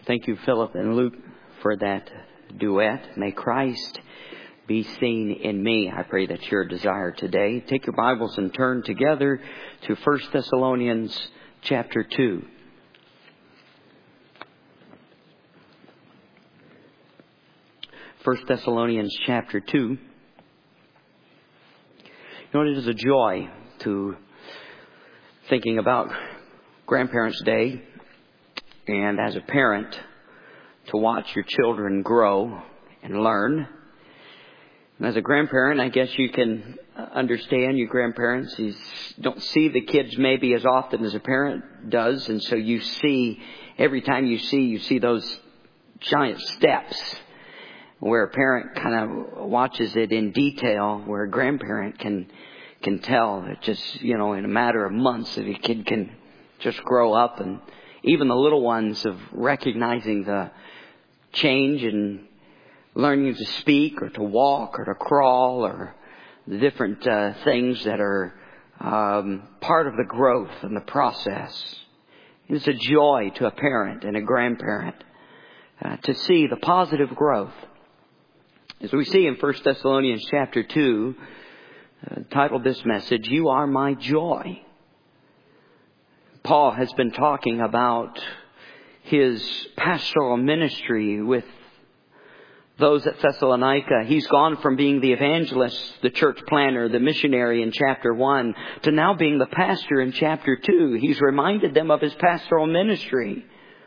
Thank you, Philip and Luke, for that duet. May Christ be seen in me. I pray that's your desire today. Take your Bibles and turn together to 1 Thessalonians chapter 2. 1 Thessalonians chapter 2. You know, it is a joy to thinking about Grandparents' Day, and as a parent, to watch your children grow and learn. And as a grandparent, I guess you can understand your grandparents. You don't see the kids maybe as often as a parent does. And so you see, every time you see those giant steps where a parent kind of watches it in detail, where a grandparent can tell that just, in a matter of months that a kid can just grow up. And even the little ones of recognizing the change and learning to speak or to walk or to crawl or the different things that are part of the growth and the process. It's a joy to a parent and a grandparent to see the positive growth. As we see in 1 Thessalonians chapter 2, titled this message, "You Are My Joy." Paul has been talking about his pastoral ministry with those at Thessalonica. He's gone from being the evangelist, the church planner, the missionary in chapter 1 to now being the pastor in chapter 2. He's reminded them of his pastoral ministry,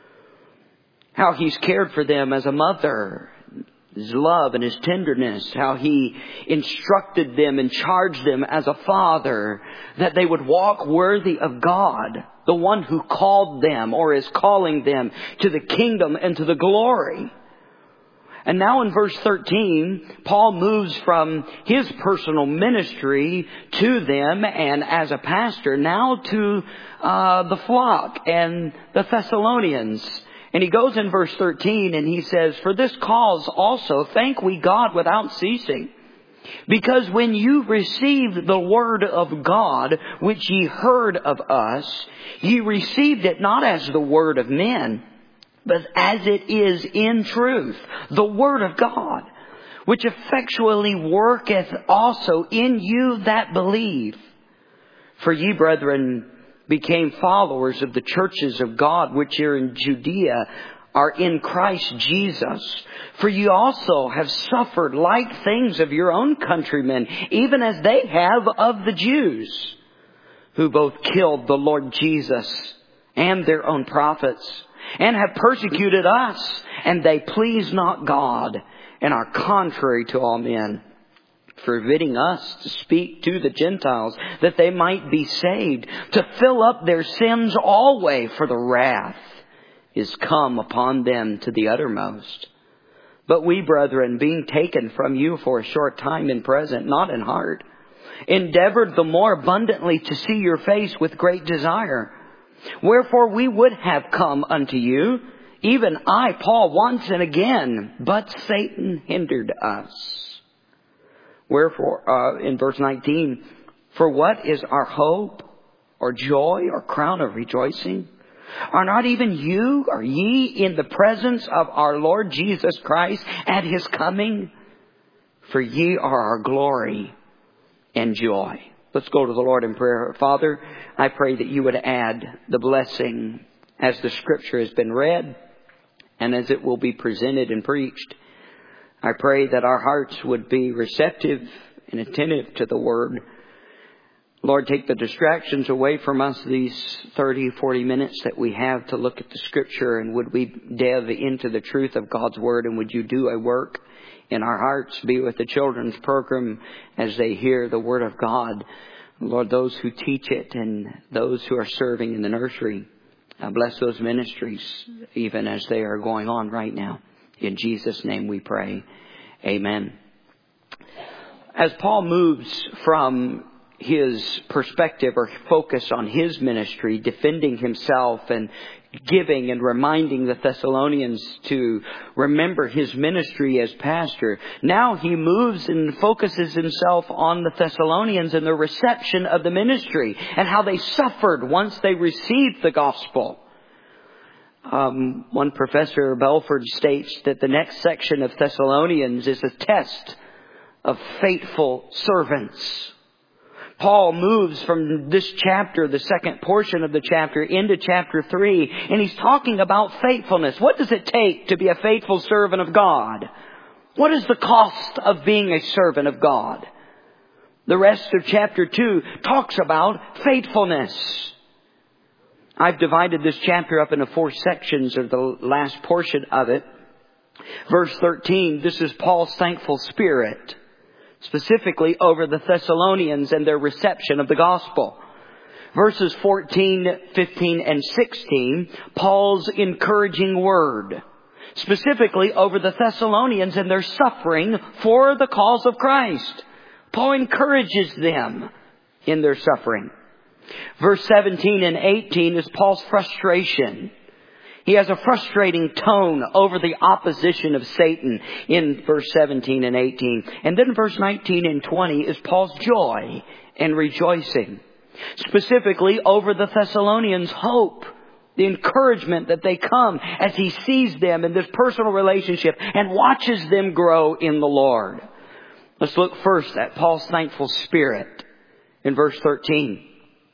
how he's cared for them as a mother, his love and his tenderness, how he instructed them and charged them as a father that they would walk worthy of God, the one who called them or is calling them to the kingdom and to the glory. And now in verse 13, Paul moves from his personal ministry to them and as a pastor now to the flock and the Thessalonians. And he goes in verse 13 and he says, "For this cause also thank we God without ceasing. Because when you received the word of God, which ye heard of us, ye received it not as the word of men, but as it is in truth, the word of God, which effectually worketh also in you that believe. For ye, brethren, became followers of the churches of God which are in Judea, are in Christ Jesus. For you also have suffered like things of your own countrymen, even as they have of the Jews, who both killed the Lord Jesus and their own prophets, and have persecuted us, and they please not God, and are contrary to all men, forbidding us to speak to the Gentiles, that they might be saved, to fill up their sins always, for the wrath is come upon them to the uttermost. But we, brethren, being taken from you for a short time in present, not in heart, endeavored the more abundantly to see your face with great desire. Wherefore we would have come unto you, even I, Paul, once and again, but Satan hindered us." Wherefore, in verse 19, "For what is our hope, or joy, or crown of rejoicing? Are not even you, or ye, in the presence of our Lord Jesus Christ at his coming? For ye are our glory and joy." Let's go to the Lord in prayer. Father, I pray that you would add the blessing as the scripture has been read and as it will be presented and preached. I pray that our hearts would be receptive and attentive to the word. Lord, take the distractions away from us these 30, 40 minutes that we have to look at the scripture, and would we delve into the truth of God's word, and would you do a work in our hearts. Be with the children's program as they hear the word of God. Lord, those who teach it and those who are serving in the nursery, bless those ministries even as they are going on right now. In Jesus' name we pray. Amen. As Paul moves from his perspective or focus on his ministry, defending himself and giving and reminding the Thessalonians to remember his ministry as pastor, now he moves and focuses himself on the Thessalonians and the reception of the ministry and how they suffered once they received the gospel. One professor, Belford, states that the next section of Thessalonians is a test of faithful servants. Paul moves from this chapter, the second portion of the chapter, into chapter 3, and he's talking about faithfulness. What does it take to be a faithful servant of God? What is the cost of being a servant of God? The rest of chapter 2 talks about faithfulness. I've divided this chapter up into 4 sections, or the last portion of it. Verse 13, this is Paul's thankful spirit, specifically over the Thessalonians and their reception of the gospel. Verses 14, 15, and 16, Paul's encouraging word, specifically over the Thessalonians and their suffering for the cause of Christ. Paul encourages them in their suffering. Verse 17 and 18 is Paul's frustration. He has a frustrating tone over the opposition of Satan in verse 17 and 18. And then verse 19 and 20 is Paul's joy and rejoicing, specifically over the Thessalonians' hope, the encouragement that they come as he sees them in this personal relationship and watches them grow in the Lord. Let's look first at Paul's thankful spirit in verse 13.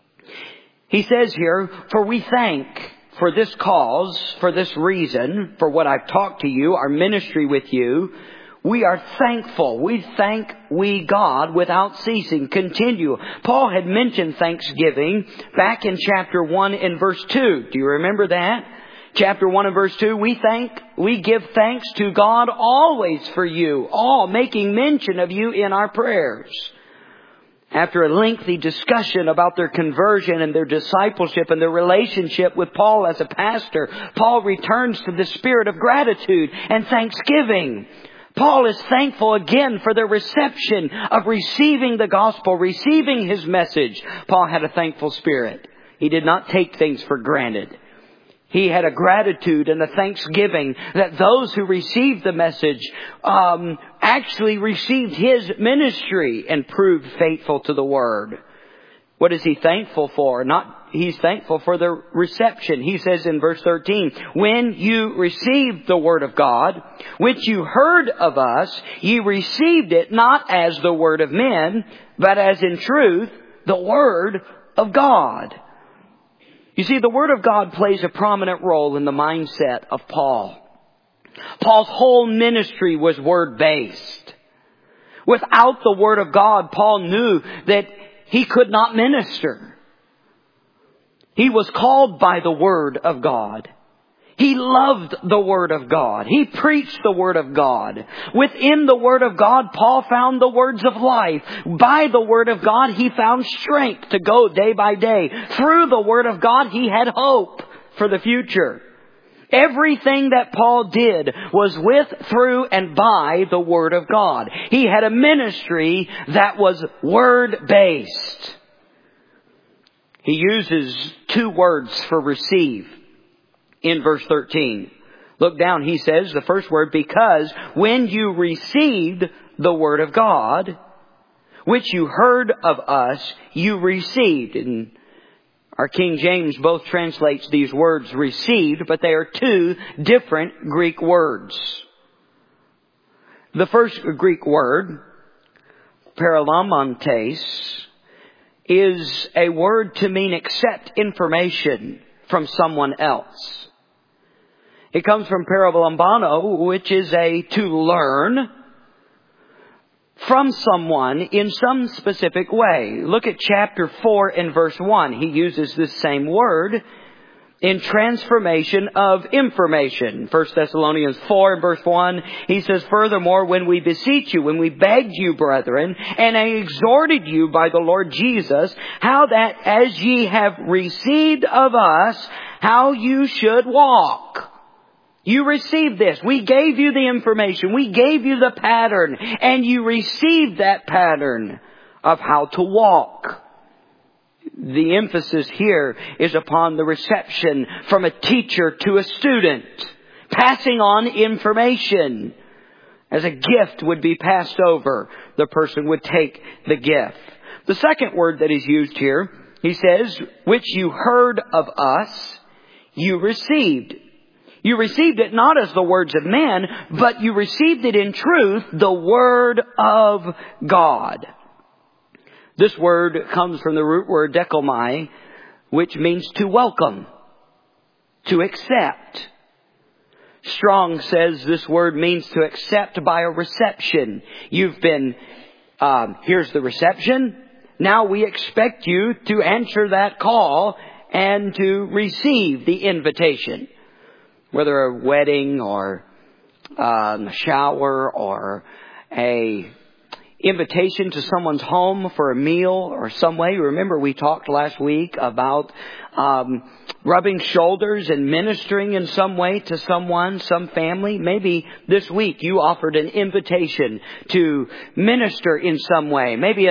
He says here, for we thank for this cause, for this reason, for what I've talked to you, our ministry with you, we are thankful. We thank God without ceasing. Continue. Paul had mentioned thanksgiving back in chapter 1 and verse 2. Do you remember that? Chapter 1 and verse 2, we give thanks to God always for you, all making mention of you in our prayers. After a lengthy discussion about their conversion and their discipleship and their relationship with Paul as a pastor, Paul returns to the spirit of gratitude and thanksgiving. Paul is thankful again for their reception of receiving the gospel, receiving his message. Paul had a thankful spirit. He did not take things for granted. He had a gratitude and a thanksgiving that those who received the message actually received his ministry and proved faithful to the word. What is he thankful for? He's thankful for the reception. He says in verse 13, when you received the word of God, which you heard of us, ye received it not as the word of men, but as in truth the word of God. You see, the Word of God plays a prominent role in the mindset of Paul. Paul's whole ministry was Word-based. Without the Word of God, Paul knew that he could not minister. He was called by the Word of God. He loved the Word of God. He preached the Word of God. Within the Word of God, Paul found the words of life. By the Word of God, he found strength to go day by day. Through the Word of God, he had hope for the future. Everything that Paul did was with, through, and by the Word of God. He had a ministry that was Word-based. He uses 2 words for receive. In verse 13, look down, he says, the first word, because when you received the word of God, which you heard of us, you received. And our King James both translates these words received, but they are 2 different Greek words. The first Greek word, paralamontes, is a word to mean accept information from someone else. It comes from paralambano, which is to learn from someone in some specific way. Look at chapter 4 and verse 1. He uses this same word in transformation of information. 1 Thessalonians 4 and verse 1, he says, furthermore, when we beseech you, when we begged you, brethren, and I exhorted you by the Lord Jesus, how that as ye have received of us, how you should walk. You received this. We gave you the information. We gave you the pattern. And you received that pattern of how to walk. The emphasis here is upon the reception from a teacher to a student. Passing on information. As a gift would be passed over, the person would take the gift. The second word that is used here, he says, which you heard of us, you received. You received it not as the words of men, but you received it in truth, the Word of God. This word comes from the root word dekomai, which means to welcome, to accept. Strong says this word means to accept by a reception. You've been, here's the reception. Now we expect you to answer that call and to receive the invitation. Whether a wedding or a shower or a invitation to someone's home for a meal or some way. Remember we talked last week about rubbing shoulders and ministering in some way to someone, some family. Maybe this week you offered an invitation to minister in some way. Maybe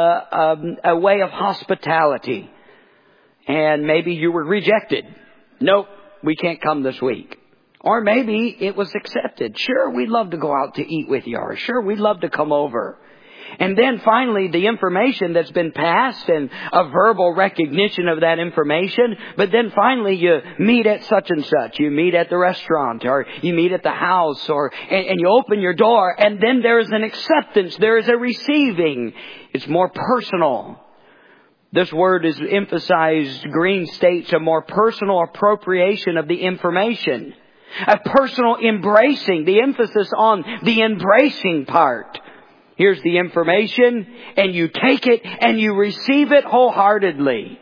a way of hospitality. And maybe you were rejected. Nope, we can't come this week. Or maybe it was accepted. Sure, we'd love to go out to eat with you. Or sure, we'd love to come over. And then finally, the information that's been passed and a verbal recognition of that information. But then finally, you meet at such and such. You meet at the restaurant or you meet at the house and you open your door. And then there is an acceptance. There is a receiving. It's more personal. This word is emphasized, Green states, a more personal appropriation of the information. A personal embracing, the emphasis on the embracing part. Here's the information, and you take it and you receive it wholeheartedly.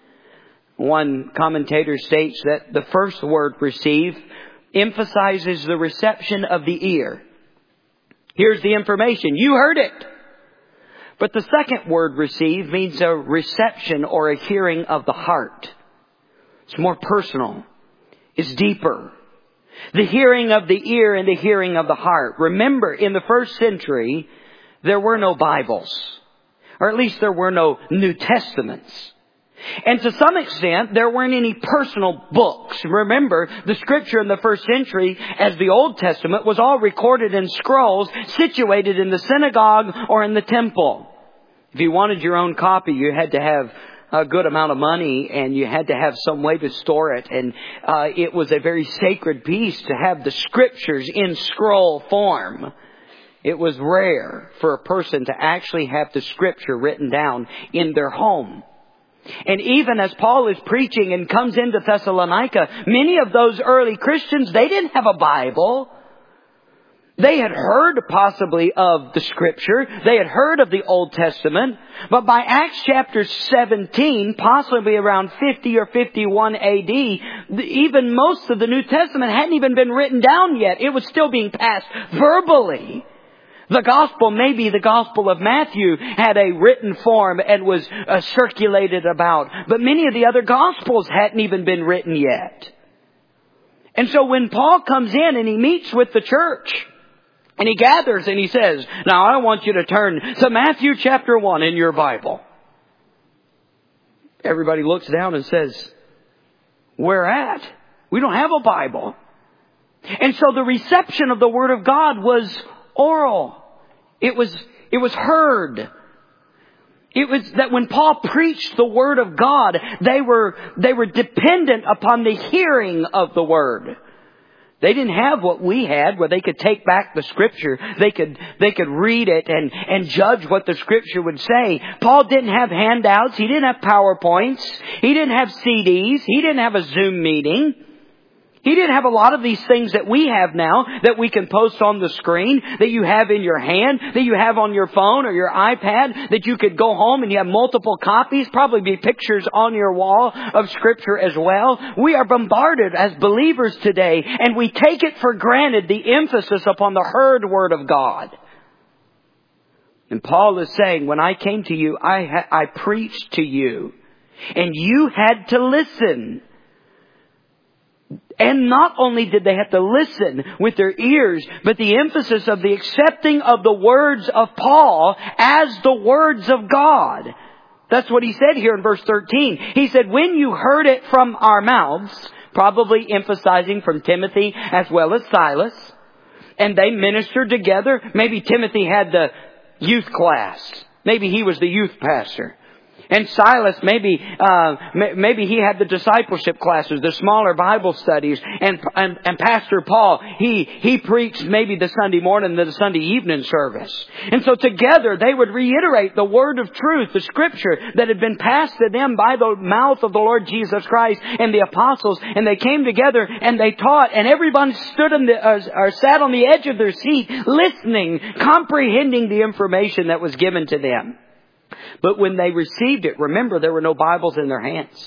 One commentator states that the first word receive emphasizes the reception of the ear. Here's the information. You heard it. But the second word receive means a reception or a hearing of the heart. It's more personal. It's deeper. The hearing of the ear and the hearing of the heart. Remember, in the first century, there were no Bibles. Or at least there were no New Testaments. And to some extent, there weren't any personal books. Remember, the Scripture in the first century, as the Old Testament, was all recorded in scrolls situated in the synagogue or in the temple. If you wanted your own copy, you had to have a good amount of money and you had to have some way to store it. And it was a very sacred piece to have the Scriptures in scroll form. It was rare for a person to actually have the Scripture written down in their home. And even as Paul is preaching and comes into Thessalonica, many of those early Christians, they didn't have a Bible. They had heard possibly of the Scripture. They had heard of the Old Testament. But by Acts chapter 17, possibly around 50 or 51 AD, even most of the New Testament hadn't even been written down yet. It was still being passed verbally. The gospel, maybe the gospel of Matthew, had a written form and was circulated about. But many of the other gospels hadn't even been written yet. And so when Paul comes in and he meets with the church, and he gathers and he says, now I want you to turn to Matthew chapter 1 in your Bible. Everybody looks down and says, where at? We don't have a Bible. And so the reception of the Word of God was oral. It was heard. It was that when Paul preached the Word of God, they were dependent upon the hearing of the Word. They didn't have what we had, where they could take back the Scripture. They could read it and judge what the Scripture would say. Paul didn't have handouts. He didn't have PowerPoints. He didn't have CDs. He didn't have a Zoom meeting. He didn't have a lot of these things that we have now that we can post on the screen, that you have in your hand, that you have on your phone or your iPad, that you could go home and you have multiple copies, probably be pictures on your wall of Scripture as well. We are bombarded as believers today, and we take it for granted the emphasis upon the heard Word of God. And Paul is saying, when I came to you, I preached to you, and you had to listen. And not only did they have to listen with their ears, but the emphasis of the accepting of the words of Paul as the words of God. That's what he said here in verse 13. He said, when you heard it from our mouths, probably emphasizing from Timothy as well as Silas, and they ministered together. Maybe Timothy had the youth class. Maybe he was the youth pastor. And Silas, maybe he had the discipleship classes, the smaller Bible studies, and Pastor Paul, he preached maybe the Sunday morning, the Sunday evening service. And so together they would reiterate the word of truth, the scripture that had been passed to them by the mouth of the Lord Jesus Christ and the apostles. And they came together and they taught, and everyone stood or sat on the edge of their seat, listening, comprehending the information that was given to them. But when they received it, remember, there were no Bibles in their hands.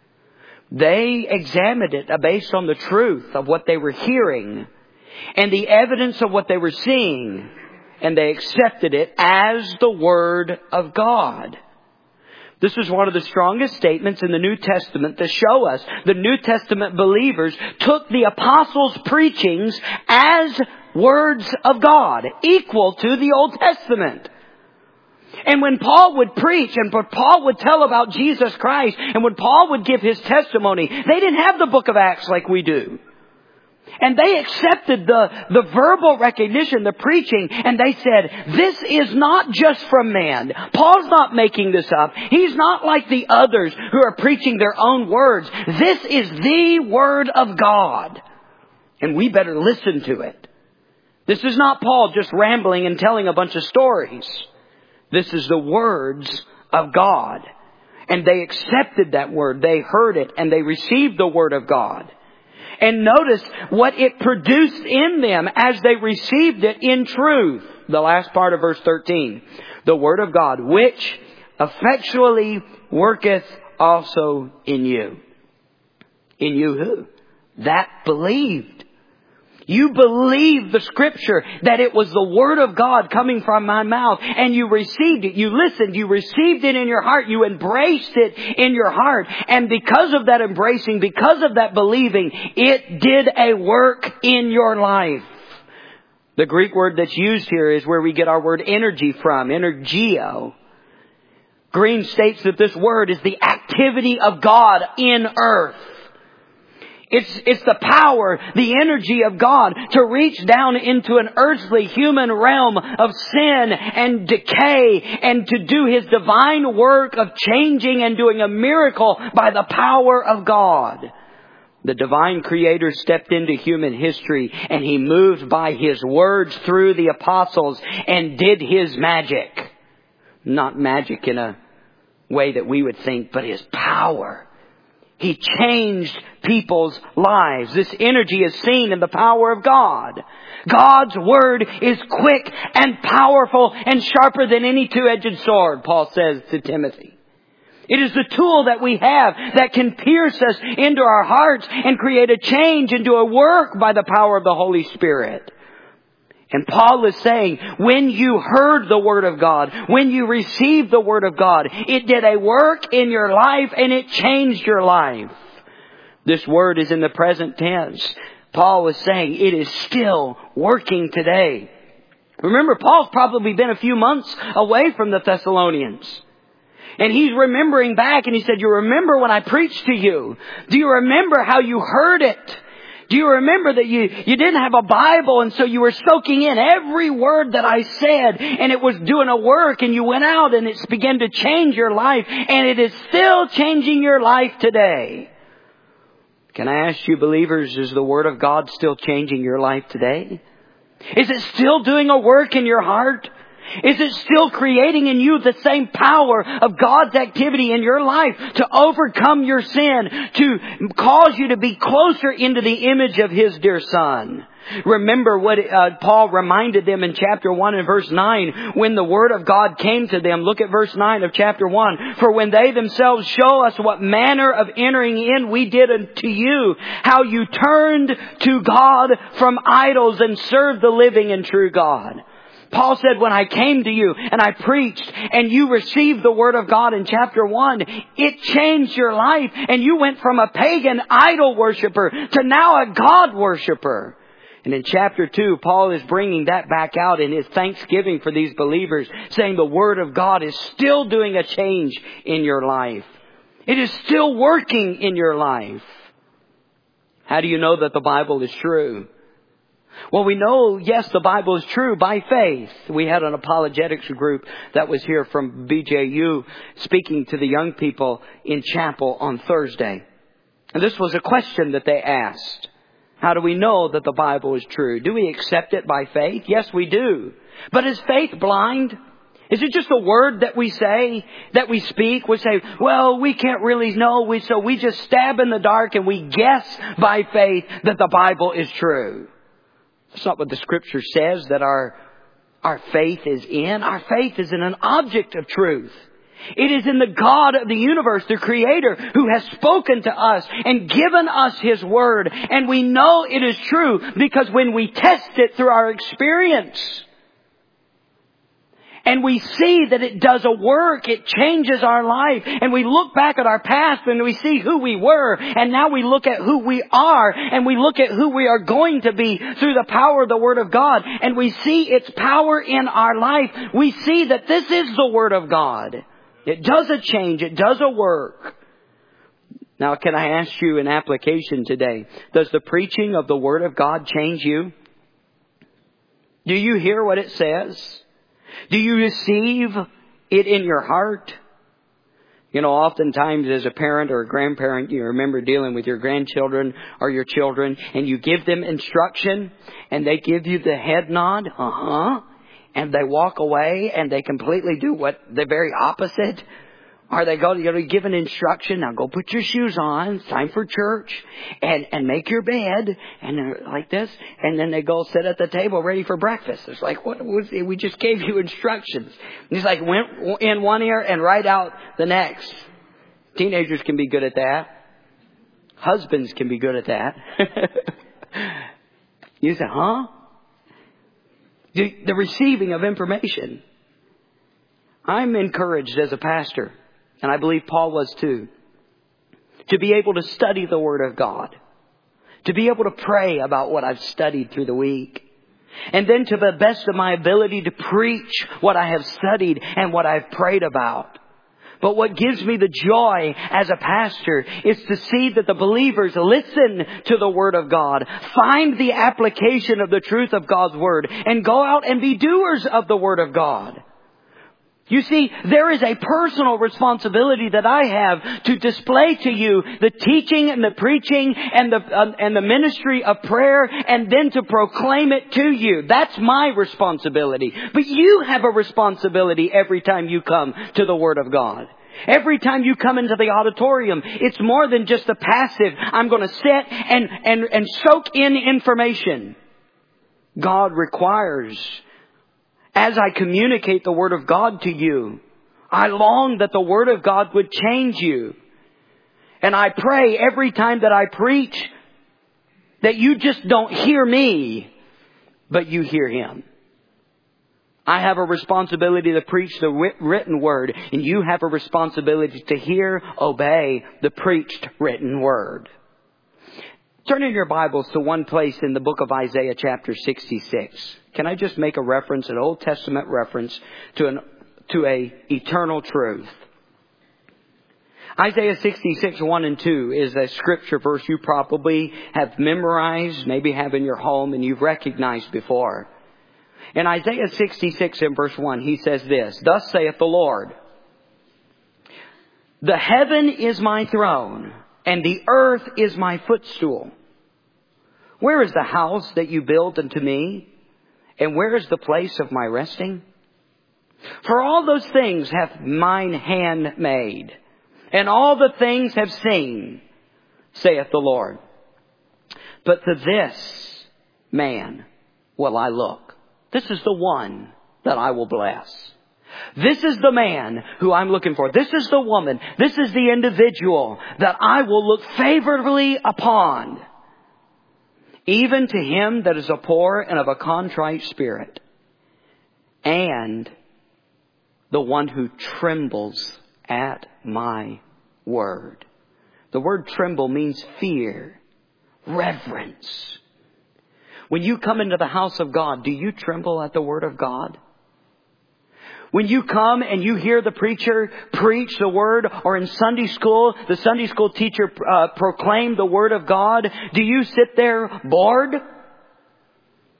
They examined it based on the truth of what they were hearing and the evidence of what they were seeing, and they accepted it as the Word of God. This is one of the strongest statements in the New Testament to show us the New Testament believers took the apostles' preachings as words of God, equal to the Old Testament. And when Paul would preach and when Paul would tell about Jesus Christ and when Paul would give his testimony, they didn't have the book of Acts like we do. And they accepted the verbal recognition, the preaching, and they said, this is not just from man. Paul's not making this up. He's not like the others who are preaching their own words. This is the Word of God. And we better listen to it. This is not Paul just rambling and telling a bunch of stories. This is the words of God. And they accepted that word. They heard it and they received the Word of God. And notice what it produced in them as they received it in truth. The last part of verse 13. The Word of God, which effectually worketh also in you. In you who? That believed. You believed the Scripture, that it was the Word of God coming from my mouth, and you received it. You listened. You received it in your heart. You embraced it in your heart. And because of that embracing, because of that believing, it did a work in your life. The Greek word that's used here is where we get our word energy from, energio. Green states that this word is the activity of God in earth. It's the power, the energy of God to reach down into an earthly human realm of sin and decay and to do His divine work of changing and doing a miracle by the power of God. The divine Creator stepped into human history and He moved by His words through the apostles and did His magic. Not magic in a way that we would think, but His power. He changed people's lives. This energy is seen in the power of God. God's Word is quick and powerful and sharper than any two-edged sword, Paul says to Timothy. It is the tool that we have that can pierce us into our hearts and create a change and do a work by the power of the Holy Spirit. And Paul is saying, when you heard the Word of God, when you received the Word of God, it did a work in your life and it changed your life. This word is in the present tense. Paul was saying it is still working today. Remember, Paul's probably been a few months away from the Thessalonians. And he's remembering back and he said, you remember when I preached to you? Do you remember how you heard it? Do you remember that you didn't have a Bible and so you were soaking in every word that I said and it was doing a work and you went out and it's began to change your life and it is still changing your life today? Can I ask you believers, is the Word of God still changing your life today? Is it still doing a work in your heart? Is it still creating in you the same power of God's activity in your life to overcome your sin, to cause you to be closer into the image of His dear Son? Remember what Paul reminded them in chapter 1 and verse 9 when the Word of God came to them. Look at verse 9 of chapter 1. For when they themselves show us what manner of entering in we did unto you, how you turned to God from idols and served the living and true God. Paul said, when I came to you and I preached and you received the Word of God in chapter 1, it changed your life and you went from a pagan idol worshiper to now a God worshiper. And in chapter 2, Paul is bringing that back out in his thanksgiving for these believers, saying the Word of God is still doing a change in your life. It is still working in your life. How do you know that the Bible is true? Well, we know, yes, the Bible is true by faith. We had an apologetics group that was here from BJU speaking to the young people in chapel on Thursday. And this was a question that they asked. How do we know that the Bible is true? Do we accept it by faith? Yes, we do. But is faith blind? Is it just a word that we say, that we speak? We say, well, we can't really know. So we just stab in the dark and we guess by faith that the Bible is true. That's not what the Scripture says that our faith is in. Our faith is in an object of truth. It is in the God of the universe, the Creator, who has spoken to us and given us His Word. And we know it is true because when we test it through our experience, and we see that it does a work, it changes our life. And we look back at our past and we see who we were. And now we look at who we are. And we look at who we are going to be through the power of the Word of God. And we see its power in our life. We see that this is the Word of God. It does a change. It does a work. Now, can I ask you an application today? Does the preaching of the Word of God change you? Do you hear what it says? Do you receive it in your heart? You know, oftentimes as a parent or a grandparent, you remember dealing with your grandchildren or your children, and you give them instruction, and they give you the head nod, and they walk away, and they completely do what the very opposite. Or they go, give an instruction, now go put your shoes on, it's time for church, and make your bed, and like this, and then they go sit at the table ready for breakfast. It's like, what was it? We just gave you instructions. And it's like, went in one ear and right out the next. Teenagers can be good at that. Husbands can be good at that. You say, huh? The receiving of information. I'm encouraged as a pastor, and I believe Paul was too, to be able to study the Word of God. To be able to pray about what I've studied through the week. And then to the best of my ability to preach what I have studied and what I've prayed about. But what gives me the joy as a pastor is to see that the believers listen to the Word of God, find the application of the truth of God's Word, and go out and be doers of the Word of God. You see, there is a personal responsibility that I have to display to you the teaching and the preaching and the ministry of prayer, and then to proclaim it to you. That's my responsibility. But you have a responsibility every time you come to the Word of God. Every time you come into the auditorium, it's more than just a passive, I'm going to sit and soak in information. God requires, as I communicate the Word of God to you, I long that the Word of God would change you. And I pray every time that I preach that you just don't hear me, but you hear Him. I have a responsibility to preach the written Word, and you have a responsibility to hear, obey the preached written Word. Turn in your Bibles to one place in the book of Isaiah chapter 66. Can I just make a reference, an Old Testament reference to a eternal truth? Isaiah 66, 1 and 2 is a scripture verse you probably have memorized, maybe have in your home, and you've recognized before. In Isaiah 66 and verse 1, he says this, "Thus saith the Lord, the heaven is my throne, and the earth is my footstool. Where is the house that you built unto me? And where is the place of my resting? For all those things hath mine hand made, and all the things have seen, saith the Lord. But to this man will I look." This is the one that I will bless. This is the man who I'm looking for. This is the woman. This is the individual that I will look favorably upon. Even to him that is a poor and of a contrite spirit, and the one who trembles at my word. The word tremble means fear, reverence. When you come into the house of God, do you tremble at the Word of God? When you come and you hear the preacher preach the Word, or in Sunday school, the Sunday school teacher proclaim the Word of God, do you sit there bored?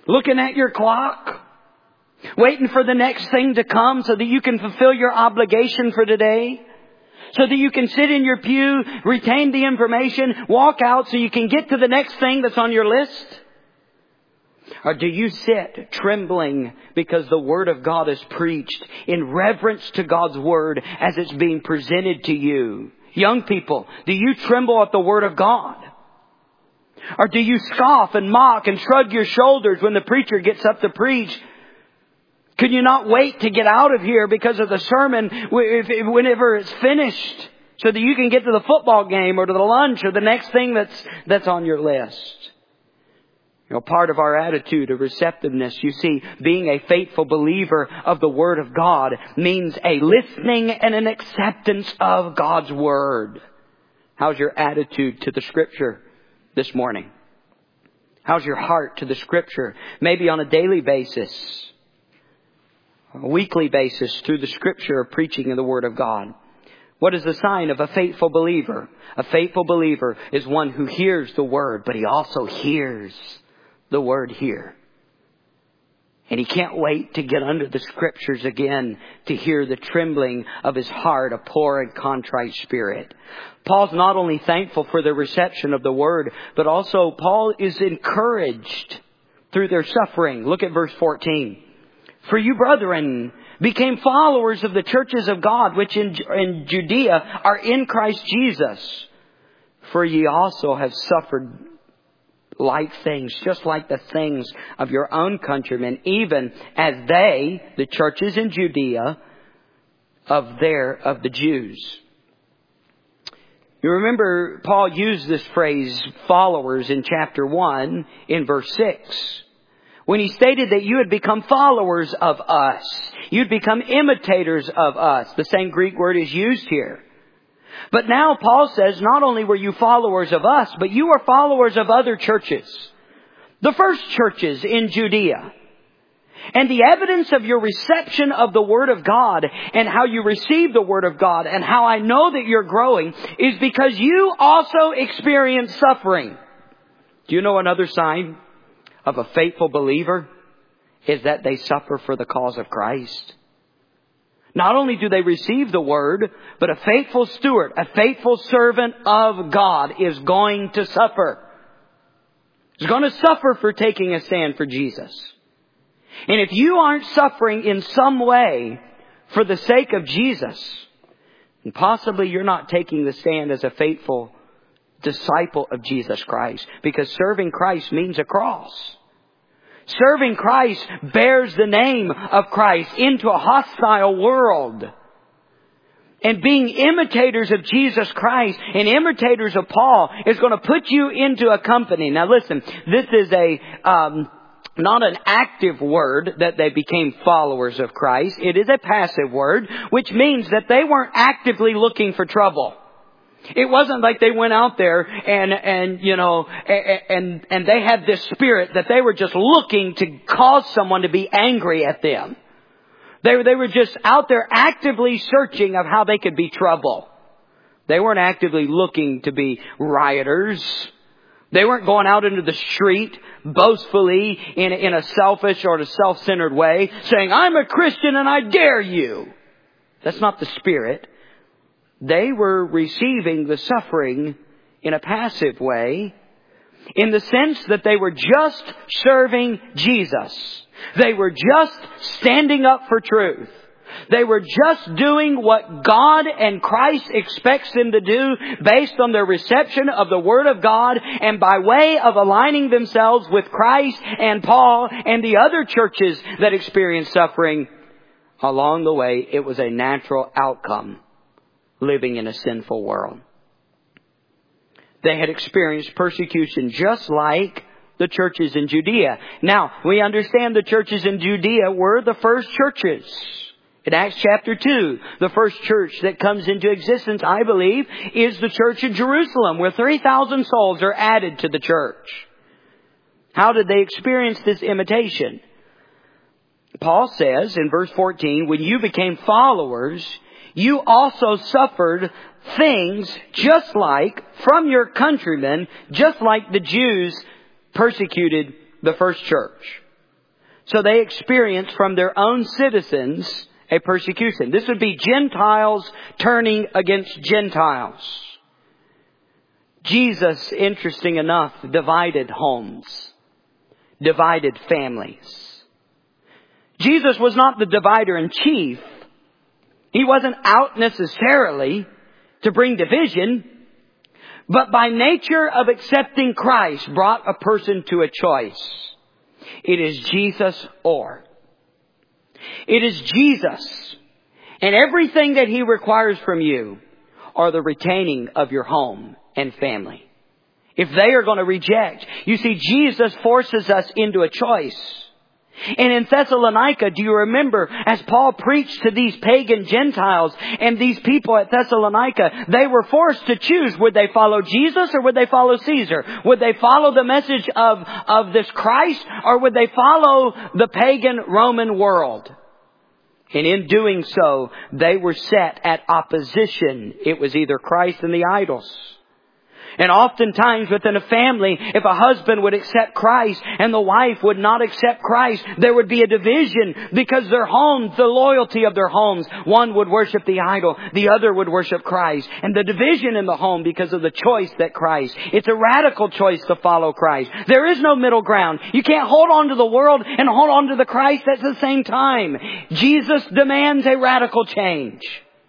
Looking at your clock? Waiting for the next thing to come so that you can fulfill your obligation for today? So that you can sit in your pew, retain the information, walk out so you can get to the next thing that's on your list? Or do you sit trembling because the Word of God is preached in reverence to God's Word as it's being presented to you? Young people, do you tremble at the Word of God? Or do you scoff and mock and shrug your shoulders when the preacher gets up to preach? Could you not wait to get out of here because of the sermon whenever it's finished, so that you can get to the football game or to the lunch or the next thing that's on your list? Part of our attitude of receptiveness, you see, being a faithful believer of the Word of God means a listening and an acceptance of God's Word. How's your attitude to the Scripture this morning? How's your heart to the Scripture? Maybe on a daily basis, a weekly basis, through the Scripture of preaching of the Word of God. What is the sign of a faithful believer? A faithful believer is one who hears the Word, but he also hears the Word here. And he can't wait to get under the Scriptures again to hear the trembling of his heart, a poor and contrite spirit. Paul's not only thankful for the reception of the Word, but also Paul is encouraged through their suffering. Look at verse 14. For you, brethren, became followers of the churches of God, which in Judea are in Christ Jesus. For ye also have suffered like things, just like the things of your own countrymen, even as they, the churches in Judea, of the Jews. You remember Paul used this phrase, followers, in chapter 1, in verse 6. When he stated that you had become followers of us. You'd become imitators of us. The same Greek word is used here. But now Paul says, not only were you followers of us, but you are followers of other churches. The first churches in Judea. And the evidence of your reception of the Word of God and how you receive the Word of God and how I know that you're growing is because you also experience suffering. Do you know another sign of a faithful believer is that they suffer for the cause of Christ? Not only do they receive the Word, but a faithful steward, a faithful servant of God is going to suffer. He's going to suffer for taking a stand for Jesus. And if you aren't suffering in some way for the sake of Jesus, and possibly you're not taking the stand as a faithful disciple of Jesus Christ, because serving Christ means a cross. Serving Christ bears the name of Christ into a hostile world. And being imitators of Jesus Christ and imitators of Paul is going to put you into a company. Now listen, this is not an active word that they became followers of Christ. It is a passive word, which means that they weren't actively looking for trouble. It wasn't like they went out there and they had this spirit that they were just looking to cause someone to be angry at them. They were just out there actively searching of how they could be trouble. They weren't actively looking to be rioters. They weren't going out into the street boastfully in a selfish or a self-centered way saying, I'm a Christian and I dare you. That's not the spirit. They were receiving the suffering in a passive way, in the sense that they were just serving Jesus. They were just standing up for truth. They were just doing what God and Christ expects them to do based on their reception of the Word of God and by way of aligning themselves with Christ and Paul and the other churches that experienced suffering. Along the way, it was a natural outcome. Living in a sinful world. They had experienced persecution just like the churches in Judea. Now, we understand the churches in Judea were the first churches. In Acts chapter 2, the first church that comes into existence, I believe, is the church in Jerusalem, where 3,000 souls are added to the church. How did they experience this imitation? Paul says in verse 14, when you became followers, you also suffered things just like from your countrymen, just like the Jews persecuted the first church. So they experienced from their own citizens a persecution. This would be Gentiles turning against Gentiles. Jesus, interesting enough, divided homes, divided families. Jesus was not the divider in chief. He wasn't out necessarily to bring division, but by nature of accepting Christ brought a person to a choice. It is Jesus or. It is Jesus. And everything that He requires from you are the retaining of your home and family. If they are going to reject, you see, Jesus forces us into a choice. And in Thessalonica, do you remember, as Paul preached to these pagan Gentiles and these people at Thessalonica, they were forced to choose. Would they follow Jesus or would they follow Caesar? Would they follow the message of this Christ or would they follow the pagan Roman world? And in doing so, they were set at opposition. It was either Christ and the idols. And oftentimes within a family, if a husband would accept Christ and the wife would not accept Christ, there would be a division because their homes, the loyalty of their homes, one would worship the idol, the other would worship Christ. And the division in the home because of the choice that Christ. It's a radical choice to follow Christ. There is no middle ground. You can't hold on to the world and hold on to the Christ at the same time. Jesus demands a radical change.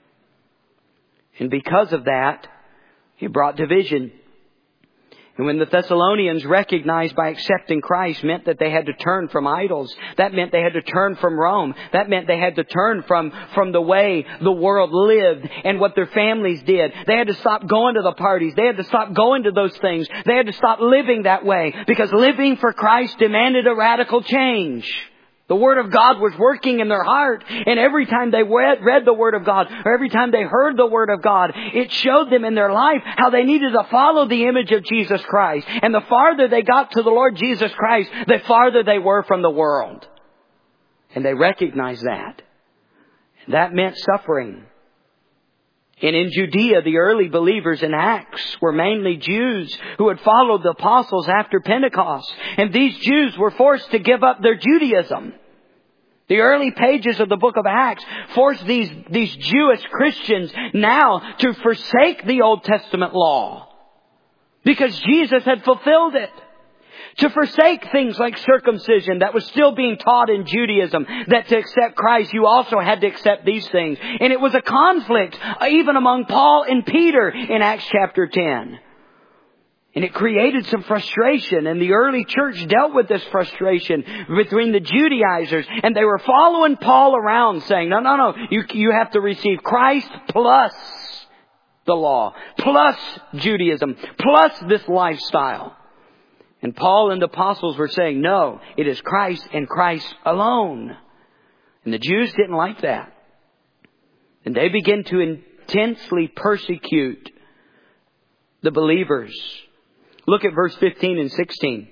And because of that, He brought division. And when the Thessalonians recognized by accepting Christ meant that they had to turn from idols. That meant they had to turn from Rome. That meant they had to turn from the way the world lived and what their families did. They had to stop going to the parties. They had to stop going to those things. They had to stop living that way because living for Christ demanded a radical change. The Word of God was working in their heart. And every time they read the Word of God, or every time they heard the Word of God, it showed them in their life how they needed to follow the image of Jesus Christ. And the farther they got to the Lord Jesus Christ, the farther they were from the world. And they recognized that. That meant suffering. And in Judea, the early believers in Acts were mainly Jews who had followed the apostles after Pentecost. And these Jews were forced to give up their Judaism. The early pages of the book of Acts forced these Jewish Christians now to forsake the Old Testament law because Jesus had fulfilled it. To forsake things like circumcision that was still being taught in Judaism, that to accept Christ you also had to accept these things. And it was a conflict even among Paul and Peter in Acts chapter 10. And it created some frustration, and the early church dealt with this frustration between the Judaizers, and they were following Paul around saying, no, you have to receive Christ plus the law, plus Judaism, plus this lifestyle. And Paul and the apostles were saying, no, it is Christ and Christ alone. And the Jews didn't like that. And they began to intensely persecute the believers. Look at verse 15 and 16.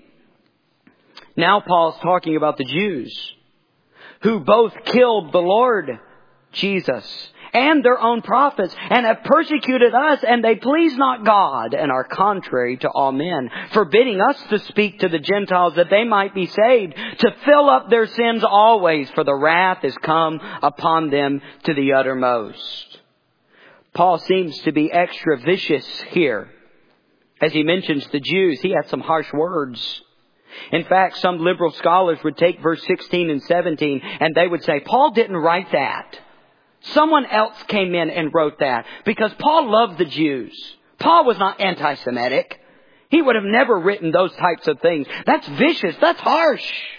Now Paul's talking about the Jews who both killed the Lord Jesus and their own prophets, and have persecuted us, and they please not God, and are contrary to all men, forbidding us to speak to the Gentiles that they might be saved, to fill up their sins always, for the wrath is come upon them to the uttermost. Paul seems to be extra vicious here. As he mentions the Jews, he has some harsh words. In fact, some liberal scholars would take verse 16 and 17, and they would say, Paul didn't write that. Someone else came in and wrote that because Paul loved the Jews. Paul was not anti-Semitic. He would have never written those types of things. That's vicious. That's harsh.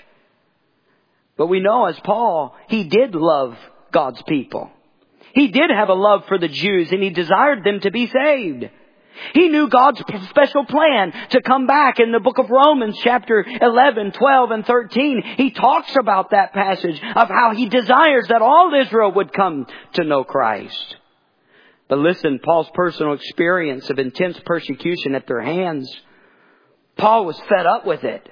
But we know as Paul, he did love God's people. He did have a love for the Jews and he desired them to be saved. He knew God's special plan to come back. In the book of Romans chapter 11, 12, and 13, he talks about that passage of how he desires that all Israel would come to know Christ. But listen, Paul's personal experience of intense persecution at their hands, Paul was fed up with it.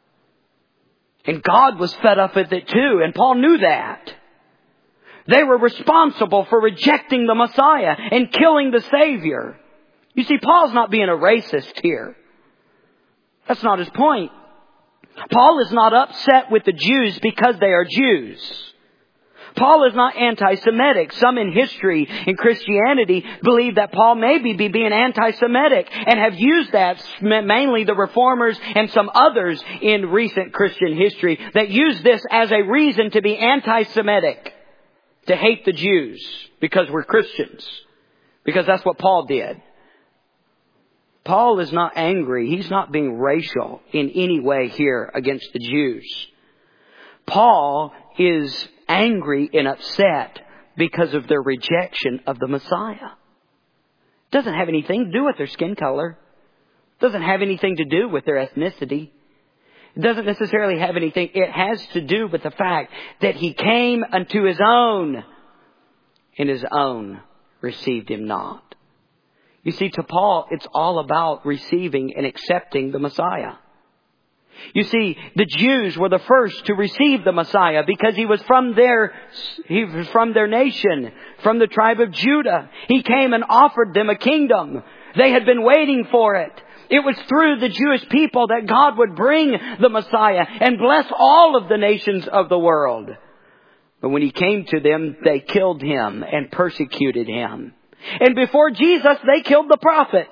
And God was fed up with it too, and Paul knew that. They were responsible for rejecting the Messiah and killing the Savior. You see, Paul's not being a racist here. That's not his point. Paul is not upset with the Jews because they are Jews. Paul is not anti-Semitic. Some in history in Christianity believe that Paul may be being anti-Semitic and have used that, mainly the Reformers and some others in recent Christian history, that use this as a reason to be anti-Semitic, to hate the Jews because we're Christians, because that's what Paul did. Paul is not angry. He's not being racial in any way here against the Jews. Paul is angry and upset because of their rejection of the Messiah. It doesn't have anything to do with their skin color. It doesn't have anything to do with their ethnicity. It doesn't necessarily have anything. It has to do with the fact that He came unto His own, and His own received Him not. You see, to Paul, it's all about receiving and accepting the Messiah. You see, the Jews were the first to receive the Messiah because He was from their nation, from the tribe of Judah. He came and offered them a kingdom. They had been waiting for it. It was through the Jewish people that God would bring the Messiah and bless all of the nations of the world. But when He came to them, they killed Him and persecuted Him. And before Jesus, they killed the prophets.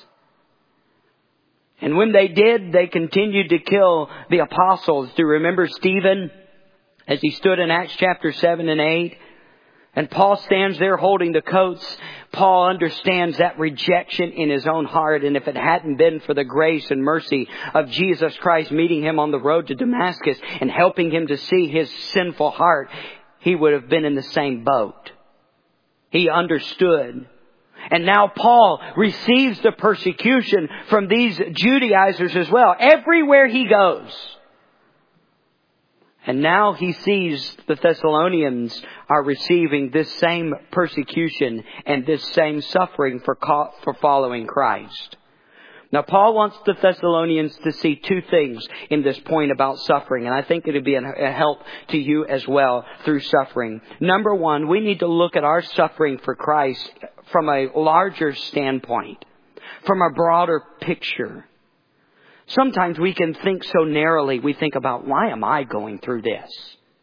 And when they did, they continued to kill the apostles. Do you remember Stephen as he stood in Acts chapter 7 and 8? And Paul stands there holding the coats. Paul understands that rejection in his own heart. And if it hadn't been for the grace and mercy of Jesus Christ meeting him on the road to Damascus and helping him to see his sinful heart, he would have been in the same boat. He understood. And now Paul receives the persecution from these Judaizers as well, everywhere he goes. And now he sees the Thessalonians are receiving this same persecution and this same suffering for following Christ. Now, Paul wants the Thessalonians to see two things in this point about suffering, and I think it would be a help to you as well through suffering. Number one, we need to look at our suffering for Christ from a larger standpoint, from a broader picture. Sometimes we can think so narrowly. We think about, why am I going through this?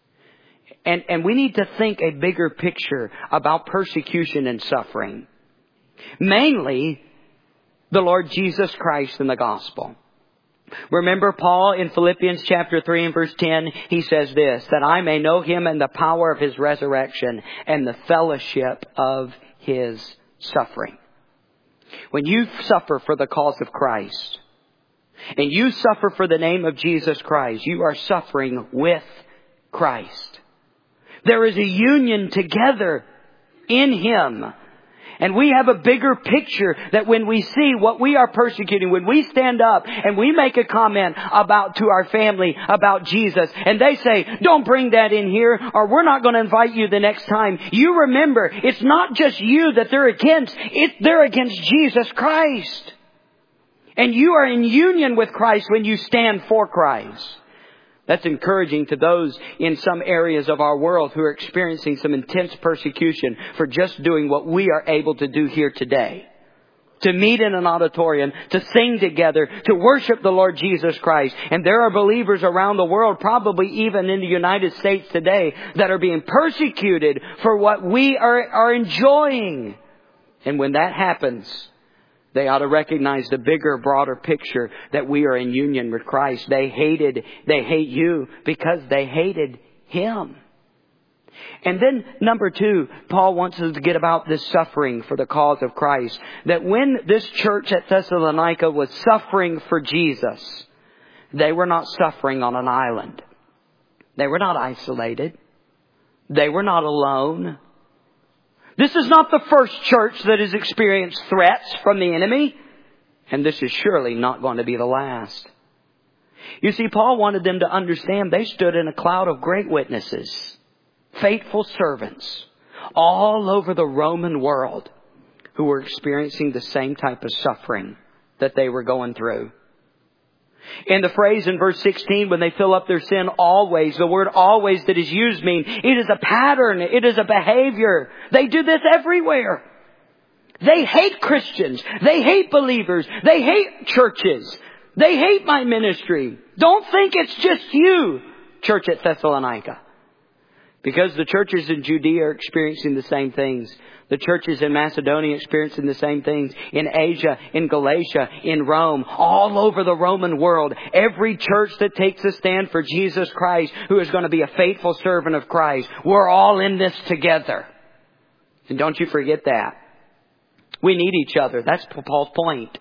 And we need to think a bigger picture about persecution and suffering. Mainly, the Lord Jesus Christ and the gospel. Remember Paul in Philippians chapter 3 and verse 10, he says this, that I may know Him and the power of His resurrection and the fellowship of His suffering. When you suffer for the cause of Christ, and you suffer for the name of Jesus Christ, you are suffering with Christ. There is a union together in Him. And we have a bigger picture that when we see what we are persecuting, when we stand up and we make a comment to our family about Jesus, and they say, don't bring that in here, or we're not going to invite you the next time. You remember, it's not just you that they're against. They're against Jesus Christ. And you are in union with Christ when you stand for Christ. That's encouraging to those in some areas of our world who are experiencing some intense persecution for just doing what we are able to do here today. To meet in an auditorium, to sing together, to worship the Lord Jesus Christ. And there are believers around the world, probably even in the United States today, that are being persecuted for what we are enjoying. And when that happens, they ought to recognize the bigger, broader picture that we are in union with Christ. They hate you because they hated Him. And then number two, Paul wants us to get about this suffering for the cause of Christ. That when this church at Thessalonica was suffering for Jesus, they were not suffering on an island. They were not isolated. They were not alone. This is not the first church that has experienced threats from the enemy. And this is surely not going to be the last. You see, Paul wanted them to understand they stood in a cloud of great witnesses, faithful servants, all over the Roman world who were experiencing the same type of suffering that they were going through. In the phrase in verse 16, when they fill up their sin always, the word always that is used means it is a pattern. It is a behavior. They do this everywhere. They hate Christians. They hate believers. They hate churches. They hate my ministry. Don't think it's just you, church at Thessalonica. Because the churches in Judea are experiencing the same things. The churches in Macedonia are experiencing the same things. In Asia, in Galatia, in Rome, all over the Roman world. Every church that takes a stand for Jesus Christ, who is going to be a faithful servant of Christ. We're all in this together. And don't you forget that. We need each other. That's Paul's point.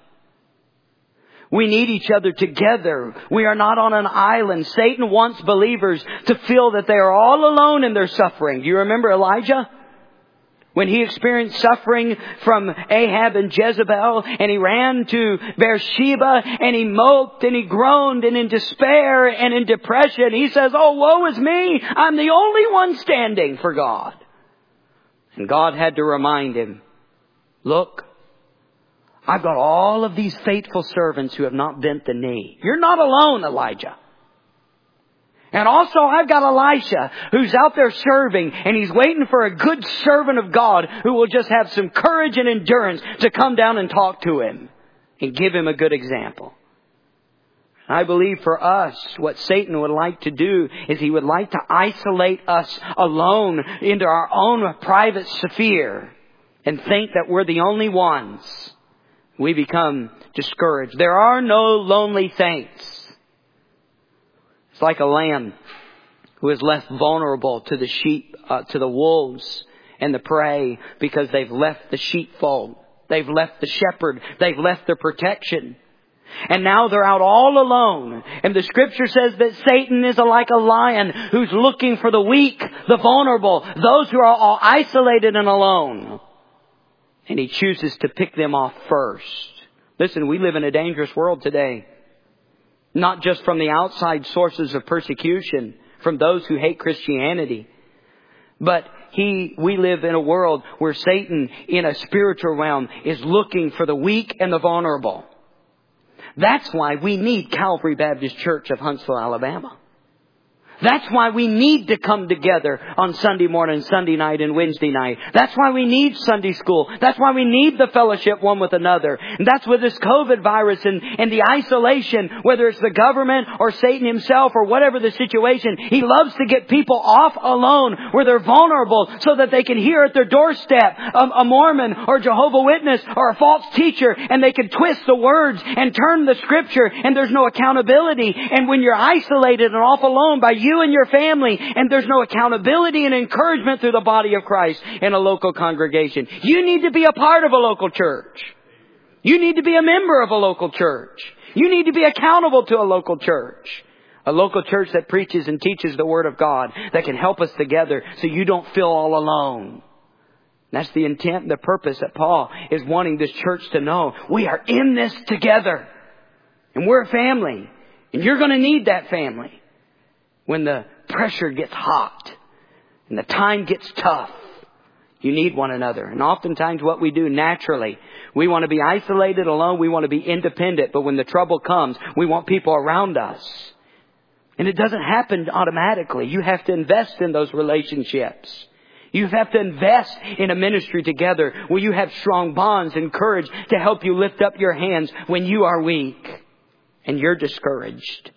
We need each other together. We are not on an island. Satan wants believers to feel that they are all alone in their suffering. Do you remember Elijah? When he experienced suffering from Ahab and Jezebel, and he ran to Beersheba, and he moped, and he groaned, and in despair, and in depression, he says, "Oh, woe is me! I'm the only one standing for God." And God had to remind him, "Look, I've got all of these faithful servants who have not bent the knee. You're not alone, Elijah. And also I've got Elisha who's out there serving, and he's waiting for a good servant of God who will just have some courage and endurance to come down and talk to him and give him a good example." I believe for us, what Satan would like to do is he would like to isolate us alone into our own private sphere and think that we're the only ones. We become discouraged. There are no lonely saints. It's like a lamb who is left vulnerable to the sheep, to the wolves and the prey, because they've left the sheepfold. They've left the shepherd. They've left their protection. And now they're out all alone. And the scripture says that Satan is like a lion who's looking for the weak, the vulnerable, those who are all isolated and alone. And he chooses to pick them off first. Listen, we live in a dangerous world today. Not just from the outside sources of persecution, from those who hate Christianity. But we live in a world where Satan, in a spiritual realm, is looking for the weak and the vulnerable. That's why we need Calvary Baptist Church of Huntsville, Alabama. That's why we need to come together on Sunday morning, Sunday night, and Wednesday night. That's why we need Sunday school. That's why we need the fellowship one with another. And that's with this COVID virus and the isolation, whether it's the government or Satan himself or whatever the situation. He loves to get people off alone where they're vulnerable so that they can hear at their doorstep a Mormon or Jehovah Witness or a false teacher, and they can twist the words and turn the scripture, and there's no accountability. And when you're isolated and off alone by you and your family, and there's no accountability and encouragement through the body of Christ in a local congregation. You need to be a part of a local church. You need to be a member of a local church. You need to be accountable to a local church. A local church that preaches and teaches the Word of God, that can help us together so you don't feel all alone. That's the intent and the purpose that Paul is wanting this church to know. We are in this together. And we're a family. And you're going to need that family. When the pressure gets hot and the time gets tough, you need one another. And oftentimes what we do naturally, we want to be isolated, alone. We want to be independent. But when the trouble comes, we want people around us. And it doesn't happen automatically. You have to invest in those relationships. You have to invest in a ministry together where you have strong bonds and courage to help you lift up your hands when you are weak and you're discouraged.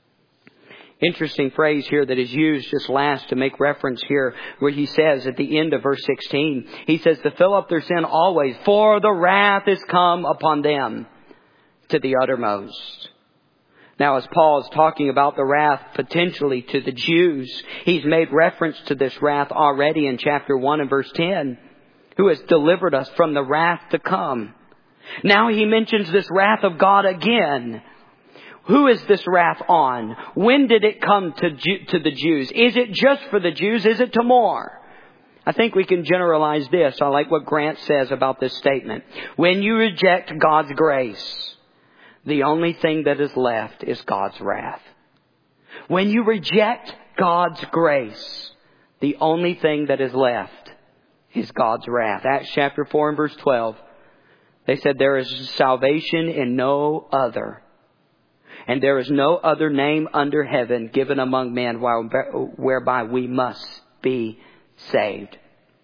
Interesting phrase here that is used just last to make reference here, where he says at the end of verse 16, he says, to fill up their sin always, for the wrath is come upon them to the uttermost. Now, as Paul is talking about the wrath potentially to the Jews, he's made reference to this wrath already in chapter 1 and verse 10, who has delivered us from the wrath to come. Now he mentions this wrath of God again. Who is this wrath on? When did it come to the Jews? Is it just for the Jews? Is it to more? I think we can generalize this. I like what Grant says about this statement. When you reject God's grace, the only thing that is left is God's wrath. When you reject God's grace, the only thing that is left is God's wrath. Acts chapter 4 and verse 12. They said there is salvation in no other. And there is no other name under heaven given among men whereby we must be saved.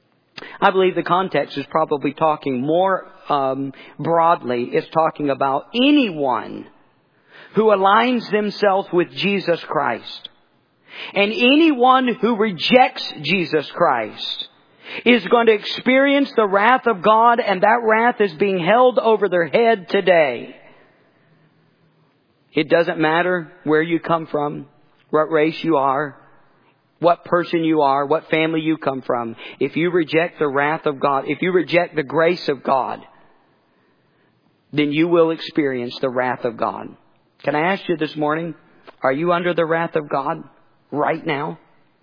I believe the context is probably talking more broadly. It's talking about anyone who aligns themselves with Jesus Christ. And anyone who rejects Jesus Christ is going to experience the wrath of God, and that wrath is being held over their head today. It doesn't matter where you come from, what race you are, what person you are, what family you come from. If you reject the wrath of God, if you reject the grace of God, then you will experience the wrath of God. Can I ask you this morning, are you under the wrath of God right now?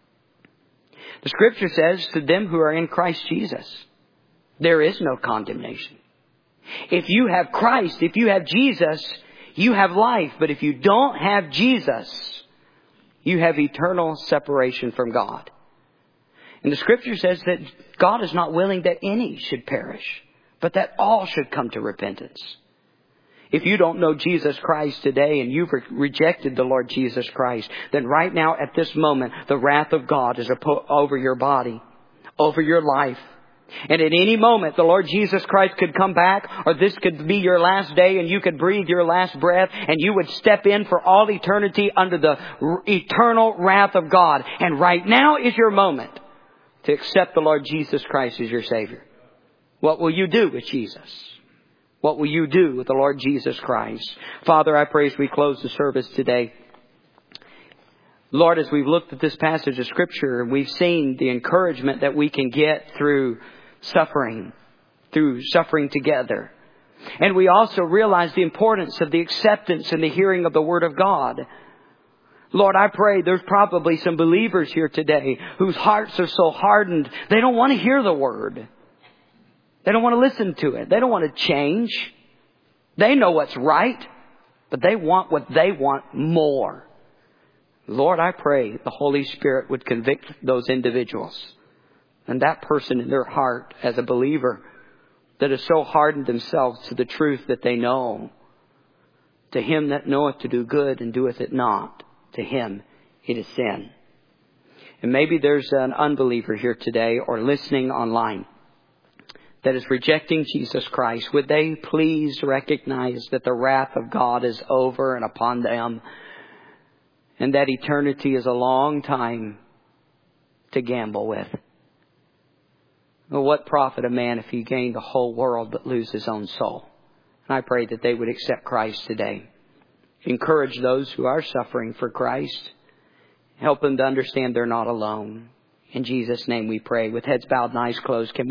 The Scripture says, to them who are in Christ Jesus, there is no condemnation. If you have Christ, if you have Jesus, you have life. But if you don't have Jesus, you have eternal separation from God. And the Scripture says that God is not willing that any should perish, but that all should come to repentance. If you don't know Jesus Christ today and you've rejected the Lord Jesus Christ, then right now at this moment, the wrath of God is over your body, over your life. And at any moment, the Lord Jesus Christ could come back, or this could be your last day and you could breathe your last breath and you would step in for all eternity under the eternal wrath of God. And right now is your moment to accept the Lord Jesus Christ as your Savior. What will you do with Jesus? What will you do with the Lord Jesus Christ? Father, I pray as we close the service today, Lord, as we've looked at this passage of Scripture, we've seen the encouragement that we can get through suffering together. And we also realize the importance of the acceptance and the hearing of the Word of God. Lord, I pray there's probably some believers here today whose hearts are so hardened, they don't want to hear the Word. They don't want to listen to it. They don't want to change. They know what's right, but they want what they want more. Lord, I pray the Holy Spirit would convict those individuals and that person in their heart as a believer that has so hardened themselves to the truth that they know. To him that knoweth to do good and doeth it not, to him it is sin. And maybe there's an unbeliever here today or listening online that is rejecting Jesus Christ. Would they please recognize that the wrath of God is over and upon them, and that eternity is a long time to gamble with? Well, what profit a man if he gained the whole world but lose his own soul? And I pray that they would accept Christ today. Encourage those who are suffering for Christ. Help them to understand they're not alone. In Jesus' name we pray. With heads bowed and eyes closed,